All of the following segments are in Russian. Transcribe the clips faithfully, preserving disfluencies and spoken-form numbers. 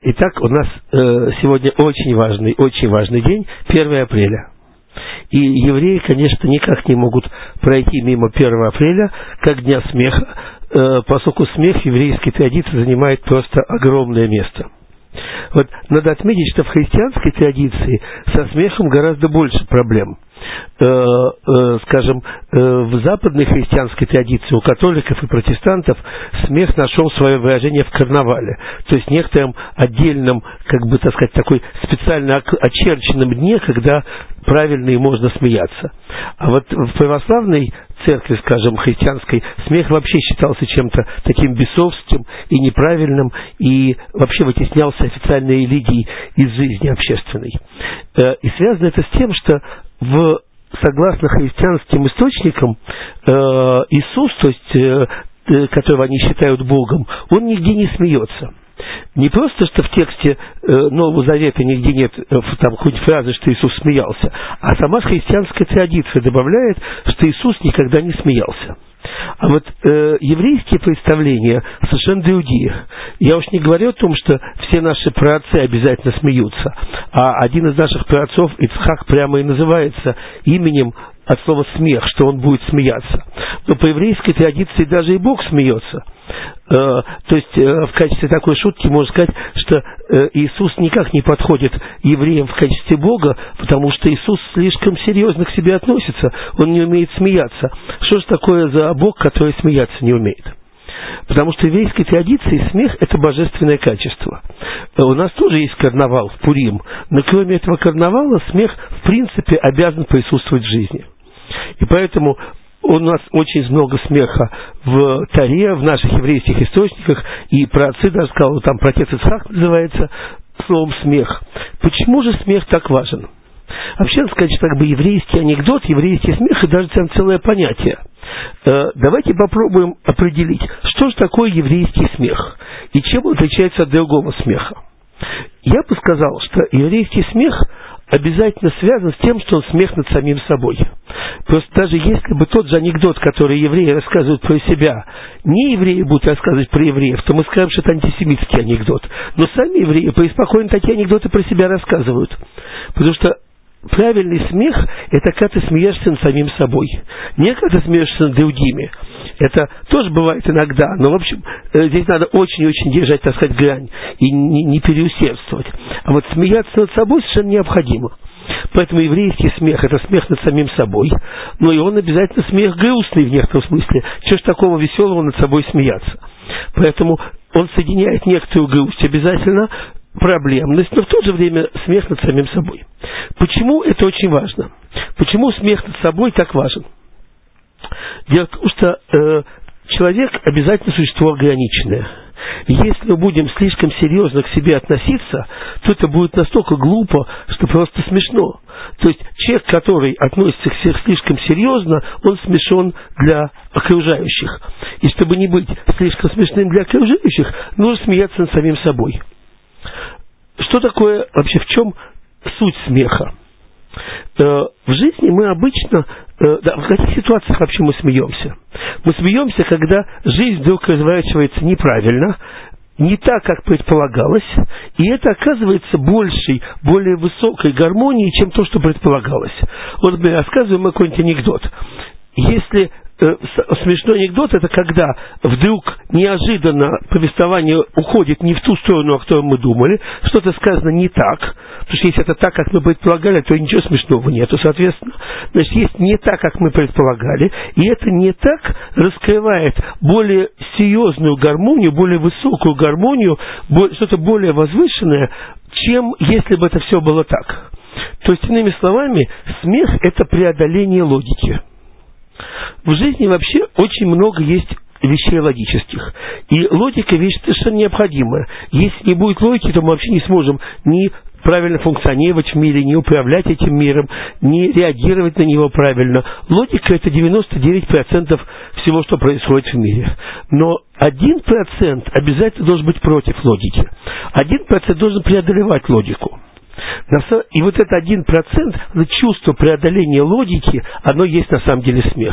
Итак, у нас э, сегодня очень важный, очень важный день, первое апреля. И евреи, конечно, никак не могут пройти мимо первого апреля, как Дня смеха, э, поскольку смех в еврейской традиции занимает просто огромное место. Вот надо отметить, что в христианской традиции со смехом гораздо больше проблем. Э, э, скажем, э, в западной христианской традиции у католиков и протестантов смех нашел свое выражение в карнавале, то есть некотором отдельном, как бы, так сказать, такой специально очерченном дне, когда правильно и можно смеяться. А вот в православной церкви, скажем, христианской, смех вообще считался чем-то таким бесовским и неправильным, и вообще вытеснялся официальной религией из жизни общественной. Э, и связано это с тем, что в, согласно христианским источникам, э, Иисус, то есть, э, которого они считают Богом, он нигде не смеется. Не просто, что в тексте э, Нового Завета нигде нет э, там хоть фразы, что Иисус смеялся, а сама христианская традиция добавляет, что Иисус никогда не смеялся. А вот э, еврейские представления совершенно другие. Я уж не говорю о том, что все наши праотцы обязательно смеются, а один из наших праотцов, Ицхак, прямо и называется именем от слова «смех», что он будет смеяться. Но по еврейской традиции даже и Бог смеется. Э, то есть э, в качестве такой шутки можно сказать, что э, Иисус никак не подходит евреям в качестве Бога, потому что Иисус слишком серьезно к себе относится, он не умеет смеяться. Что же такое за Бог, который смеяться не умеет? Потому что в еврейской традиции смех – это божественное качество. У нас тоже есть карнавал, Пурим, но кроме этого карнавала смех в принципе обязан присутствовать в жизни. И поэтому у нас очень много смеха в Торе, в наших еврейских источниках, и праотцы даже сказал, там протец Ицхак называется словом «смех». Почему же смех так важен? Вообще, надо сказать, что как бы еврейский анекдот, еврейский смех – это даже там целое понятие. Э, давайте попробуем определить, что же такое еврейский смех и чем он отличается от другого смеха. Я бы сказал, что еврейский смех обязательно связан с тем, что он смех над самим собой. Просто даже если бы тот же анекдот, который евреи рассказывают про себя, не евреи будут рассказывать про евреев, то мы скажем, что это антисемитский анекдот. Но сами евреи преспокойно такие анекдоты про себя рассказывают. Потому что правильный смех – это когда ты смеешься над самим собой, не когда ты смеешься над другими. Это тоже бывает иногда, но, в общем, здесь надо очень-очень держать, так сказать, грань и не, не переусердствовать. А вот смеяться над собой совершенно необходимо. Поэтому еврейский смех – это смех над самим собой, но и он обязательно смех грустный в некотором смысле. Чего ж такого веселого над собой смеяться? Поэтому он соединяет некоторую грусть обязательно, проблемность, но в то же время смех над самим собой. Почему это очень важно? Почему смех над собой так важен? Дело в том, что э, человек обязательно существо ограниченное. Если мы будем слишком серьезно к себе относиться, то это будет настолько глупо, что просто смешно. То есть человек, который относится к себе слишком серьезно, он смешон для окружающих. И чтобы не быть слишком смешным для окружающих, нужно смеяться над самим собой. Что такое вообще, в чем суть смеха? Э, в жизни мы обычно, э, да, в каких ситуациях вообще мы смеемся? Мы смеемся, когда жизнь вдруг разворачивается неправильно, не так, как предполагалось, и это оказывается большей, более высокой гармонией, чем то, что предполагалось. Вот, например, рассказываем мы какой-нибудь анекдот. Если э, смешной анекдот – это когда вдруг неожиданно повествование уходит не в ту сторону, о которой мы думали, что-то сказано не так, потому что если это так, как мы предполагали, то ничего смешного нету, соответственно. Значит, есть не так, как мы предполагали, и это не так раскрывает более серьезную гармонию, более высокую гармонию, что-то более возвышенное, чем если бы это все было так. То есть, иными словами, смех – это преодоление логики. В жизни вообще очень много есть вещей логических. И логика – вещь совершенно необходимая. Если не будет логики, то мы вообще не сможем ни правильно функционировать в мире, не управлять этим миром, не реагировать на него правильно. Логика – это девяносто девять процентов всего, что происходит в мире. Но один процент обязательно должен быть против логики. один процент должен преодолевать логику. И вот это один процент, чувство преодоления логики, оно есть на самом деле смех.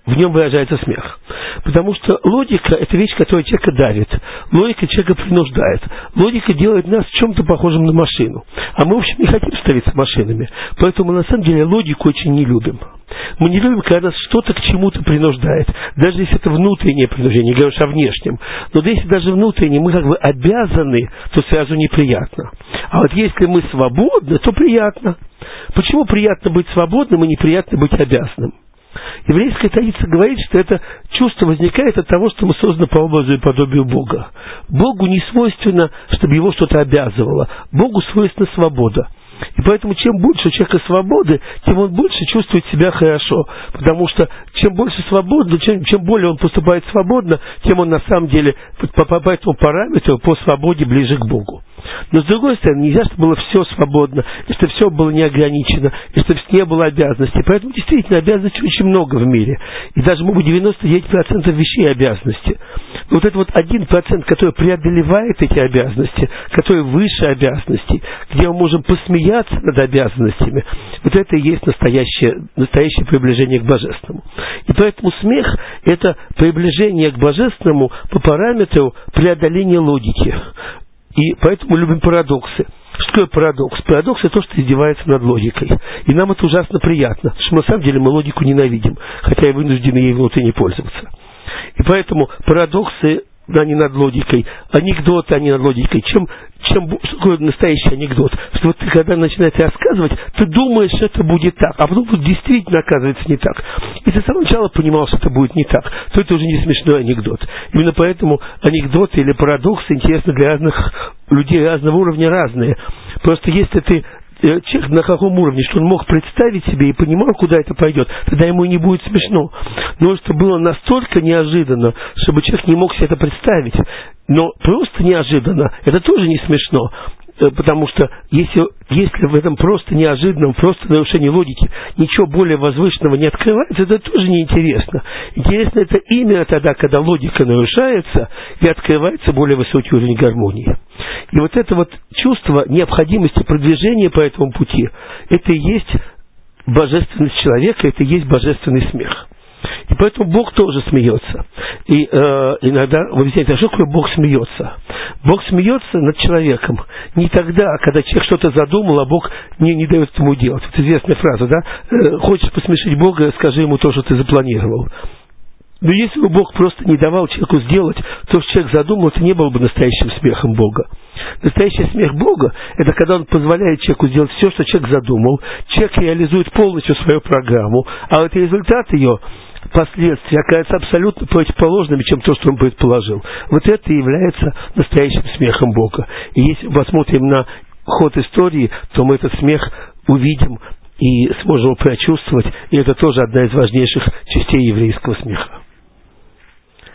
в нем выражается смех. Потому что логика – это вещь, которая человека давит. Логика человека принуждает. Логика делает нас в чем-то похожим на машину. А мы, в общем, не хотим становиться машинами. Поэтому, на самом деле, логику очень не любим. Мы не любим, когда нас что-то к чему-то принуждает. Даже если это внутреннее принуждение, не говоришь о внешнем. Но если даже внутреннее мы как бы обязаны, то сразу неприятно. А вот если мы свободны, то приятно. Почему приятно быть свободным и неприятно быть обязанным? Еврейская традиция говорит, что это чувство возникает от того, что мы созданы по образу и подобию Бога. Богу не свойственно, чтобы его что-то обязывало. Богу свойственна свобода. И поэтому чем больше у человека свободы, тем он больше чувствует себя хорошо. Потому что чем больше свободы, чем, чем более он поступает свободно, тем он на самом деле по, по, по этому параметру по свободе ближе к Богу. Но с другой стороны, нельзя, чтобы было все свободно, и чтобы все было неограничено, и чтобы не было обязанностей. Поэтому действительно обязанностей очень много в мире. И даже, может быть, девяносто девять процентов вещей обязанности. Но вот это вот один процент, который преодолевает эти обязанности, который выше обязанностей, где мы можем посмеяться над обязанностями, вот это и есть настоящее, настоящее приближение к Божественному. И поэтому смех – это приближение к Божественному по параметру преодоления логики. И поэтому мы любим парадоксы. Что такое парадокс? Парадокс – это то, что издевается над логикой. И нам это ужасно приятно, потому что на самом деле мы логику ненавидим, хотя и вынуждены ей внутренне пользоваться. И поэтому парадоксы, они над логикой, анекдоты, они над логикой. Чем, чем, что такое настоящий анекдот? Что вот ты, когда начинаешь рассказывать, ты думаешь, что это будет так, а потом вот действительно оказывается не так. Если ты с самого начала понимал, что это будет не так, то это уже не смешной анекдот. Именно поэтому анекдоты или парадоксы интересны для разных людей разного уровня, разные. Просто если ты человек на каком уровне, что он мог представить себе и понимал, куда это пойдет, тогда ему и не будет смешно. Но что было настолько неожиданно, чтобы человек не мог себе это представить, но просто неожиданно, это тоже не смешно. Потому что если, если в этом просто неожиданном, просто нарушении логики ничего более возвышенного не открывается, это тоже неинтересно. Интересно это именно тогда, когда логика нарушается и открывается более высокий уровень гармонии. И вот это вот чувство необходимости продвижения по этому пути, это и есть божественность человека, это и есть божественный смех. И поэтому Бог тоже смеется. И э, иногда вы объясняете, а что такое Бог смеется? Бог смеется над человеком не тогда, когда человек что-то задумал, а Бог не, не дает ему делать. Вот известная фраза, да? Э, хочешь посмешить Бога, скажи ему то, что ты запланировал. Но если бы Бог просто не давал человеку сделать то, что человек задумал, это не было бы настоящим смехом Бога. Настоящий смех Бога – это когда Он позволяет человеку сделать все, что человек задумал, человек реализует полностью свою программу, а вот результат ее, последствия, оказываются абсолютно противоположными, чем то, что он предположил. Вот это и является настоящим смехом Бога. И если мы посмотрим на ход истории, то мы этот смех увидим и сможем его прочувствовать, и это тоже одна из важнейших частей еврейского смеха.